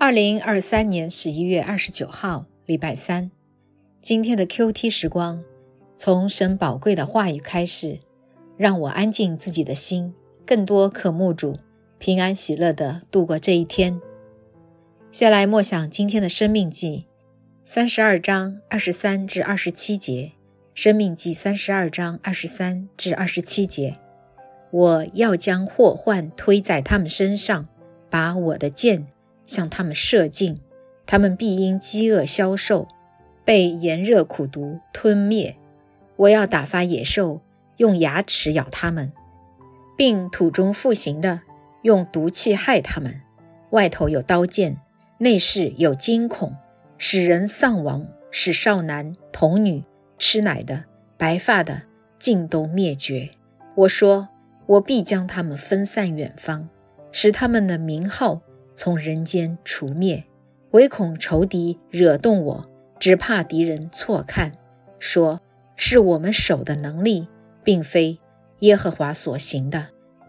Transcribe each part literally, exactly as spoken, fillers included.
二零二三年十一月二十九号，礼拜三。今天的 Q T 时光，从神宝贵的话语开始，让我安静自己的心，更多渴慕主，平安喜乐地度过这一天。下来默想今天的生命记三十二章二十三至二十七节，生命记三十二章二十三至二十七节。我要将祸患推在他们身上，把我的箭向他们射尽，他们必因饥饿消瘦，被炎热苦毒吞灭。我要打发野兽，用牙齿咬他们，并土中复行的，用毒气害他们。外头有刀剑，内室有惊恐，使人丧亡，使少男、童女、吃奶的、白发的，尽都灭绝。我说，我必将他们分散远方，使他们的名号从人间除灭。唯恐仇敌惹动我，只怕敌人错看，说是我们手的能力，并非耶和华所行的。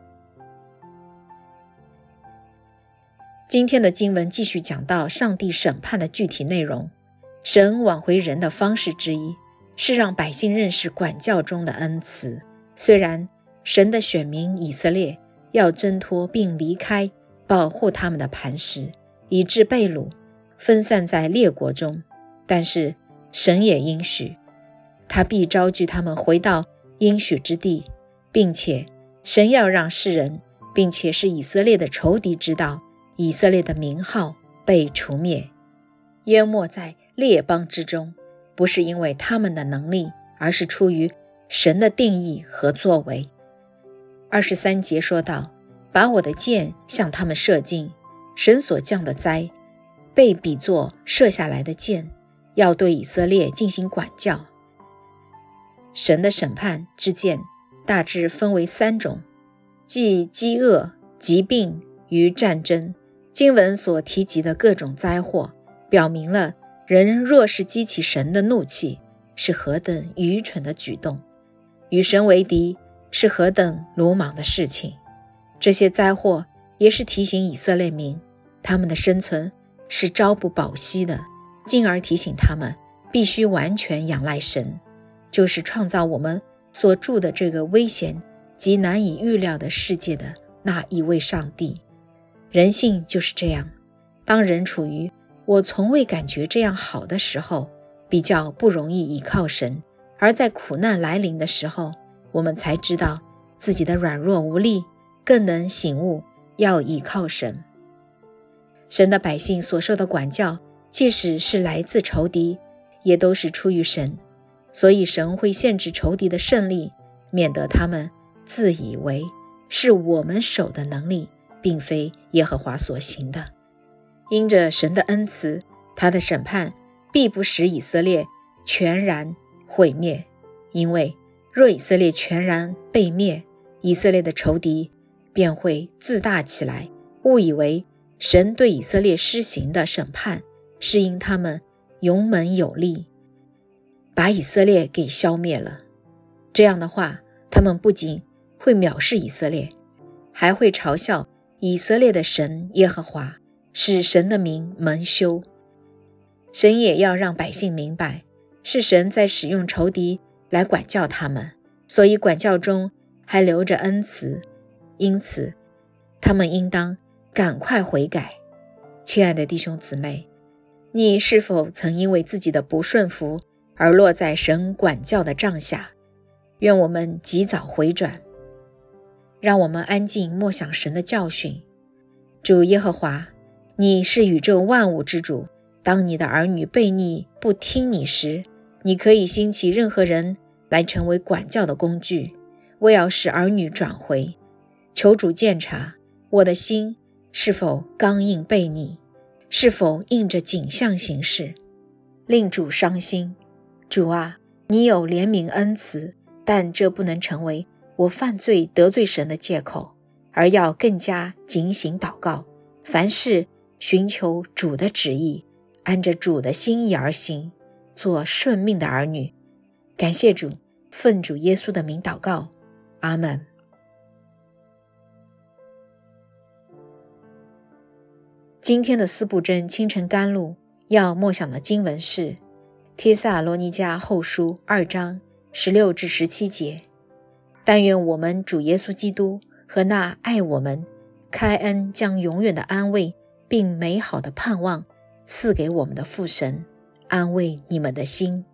今天的经文继续讲到上帝审判的具体内容。神挽回人的方式之一，是让百姓认识管教中的恩慈。虽然神的选民以色列要挣脱并离开保护他们的磐石，以致被掳分散在列国中，但是神也应许他必招聚他们回到应许之地，并且神要让世人，并且是以色列的仇敌知道以色列的名号被除灭，淹没在列邦之中，不是因为他们的能力，而是出于神的定义和作为。二十三节说道，把我的箭向他们射尽。神所降的灾被比作射下来的箭，要对以色列进行管教。神的审判之箭大致分为三种，即饥饿、疾病与战争。经文所提及的各种灾祸，表明了人若是激起神的怒气，是何等愚蠢的举动，与神为敌是何等鲁莽的事情。这些灾祸也是提醒以色列民，他们的生存是朝不保夕的，进而提醒他们必须完全仰赖神，就是创造我们所住的这个危险及难以预料的世界的那一位上帝。人性就是这样，当人处于我从未感觉这样好的时候，比较不容易依靠神，而在苦难来临的时候，我们才知道自己的软弱无力，更能醒悟要依靠神。神的百姓所受的管教，即使是来自仇敌，也都是出于神，所以神会限制仇敌的胜利，免得他们自以为是我们手的能力，并非耶和华所行的。因着神的恩慈，他的审判必不使以色列全然毁灭，因为若以色列全然被灭，以色列的仇敌便会自大起来，误以为神对以色列施行的审判是因他们勇猛有力，把以色列给消灭了。这样的话，他们不仅会藐视以色列，还会嘲笑以色列的神耶和华，使神的名蒙羞。神也要让百姓明白，是神在使用仇敌来管教他们，所以管教中还留着恩慈，因此他们应当赶快悔改。亲爱的弟兄姊妹，你是否曾因为自己的不顺服而落在神管教的杖下？愿我们及早回转，让我们安静默想神的教训。主耶和华，你是宇宙万物之主，当你的儿女悖逆不听你时，你可以兴起任何人来成为管教的工具，为要使儿女转回。求主鉴察我的心是否刚硬悖逆，是否应着景象行事，令主伤心。主啊，你有怜悯恩慈，但这不能成为我犯罪得罪神的借口，而要更加警醒祷告，凡事寻求主的旨意，按着主的心意而行，做顺命的儿女。感谢主，奉主耶稣的名祷告，阿们。 今天的四部真清晨甘露要默想的经文是帖撒罗尼迦后书二章十六至十七节。但愿我们主耶稣基督和那爱我们、开恩将永远的安慰并美好的盼望赐给我们的父神，安慰你们的心。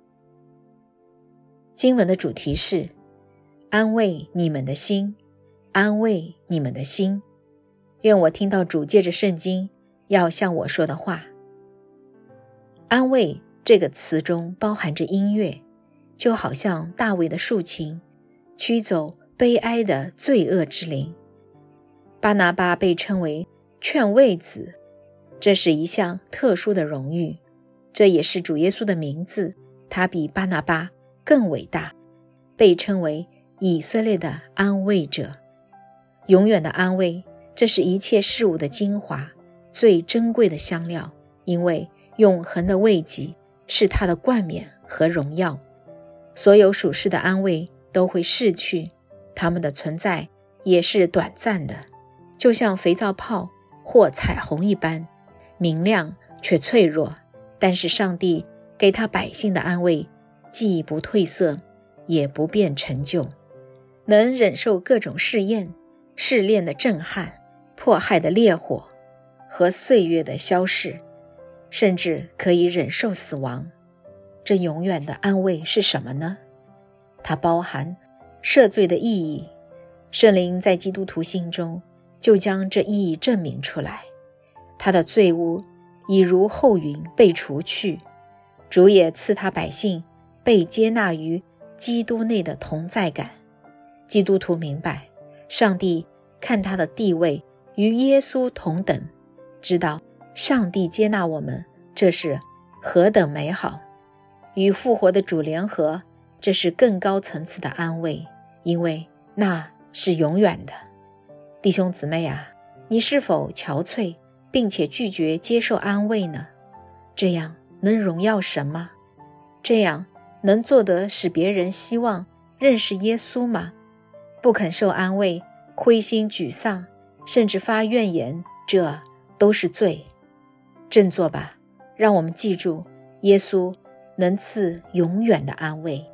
经文的主题是安慰你们的心，安慰你们的心。愿我听到主借着圣经要向我说的话。安慰这个词中包含着音乐，就好像大卫的竖琴，驱走悲哀的罪恶之灵。巴拿巴被称为劝慰子，这是一项特殊的荣誉，这也是主耶稣的名字，他比巴拿巴更伟大，被称为以色列的安慰者。永远的安慰，这是一切事物的精华，最珍贵的香料，因为永恒的慰藉是他的冠冕和荣耀。所有属世的安慰都会逝去，它们的存在也是短暂的，就像肥皂泡或彩虹一般，明亮却脆弱。但是上帝给他百姓的安慰，既不褪色，也不变陈旧，能忍受各种试验、试炼的震撼、迫害的烈火和岁月的消逝，甚至可以忍受死亡。这永远的安慰是什么呢？它包含赦罪的意义，圣灵在基督徒心中就将这意义证明出来。他的罪污已如后云被除去，主也赐他百姓被接纳于基督内的同在感。基督徒明白，上帝看他的地位与耶稣同等，知道上帝接纳我们，这是何等美好。与复活的主联合，这是更高层次的安慰，因为那是永远的。弟兄姊妹啊，你是否憔悴并且拒绝接受安慰呢？这样能荣耀神吗？这样能做得使别人希望认识耶稣吗？不肯受安慰，灰心沮丧，甚至发怨言，这都是罪。振作吧，让我们记住，耶稣能赐永远的安慰。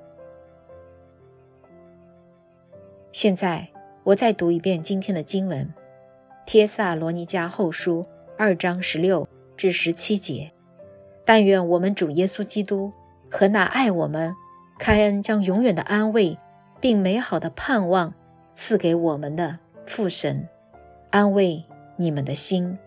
现在我再读一遍今天的经文，帖撒罗尼迦后书二章十六至十七节。但愿我们主耶稣基督和那爱我们、开恩将永远的安慰并美好的盼望赐给我们的父神，安慰你们的心。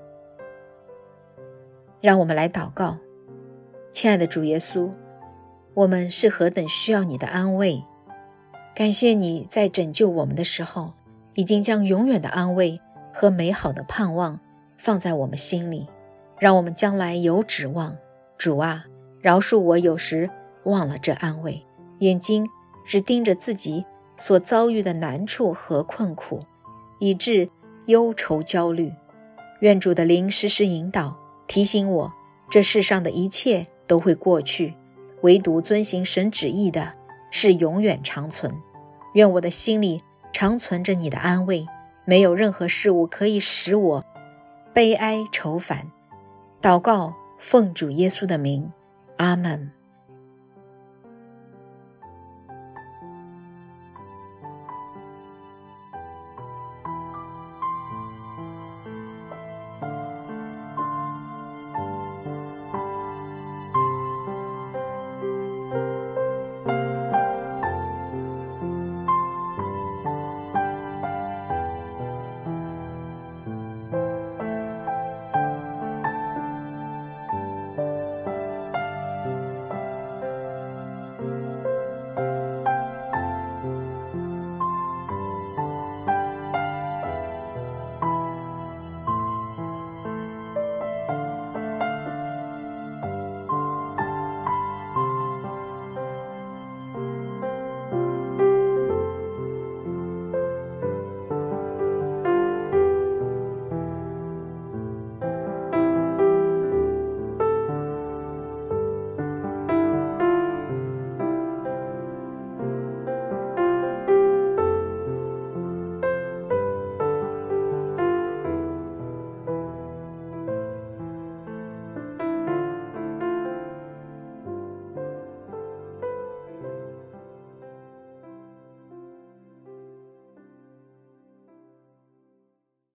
让我们来祷告。亲爱的主耶稣，我们是何等需要你的安慰，感谢你在拯救我们的时候，已经将永远的安慰和美好的盼望放在我们心里，让我们将来有指望。主啊，饶恕我有时忘了这安慰，眼睛只盯着自己所遭遇的难处和困苦，以致忧愁焦虑。愿主的灵时时引导，提醒我，这世上的一切都会过去，唯独遵行神旨意的是永远长存。愿我的心里常存着你的安慰，没有任何事物可以使我悲哀愁烦。祷告奉主耶稣的名，阿们。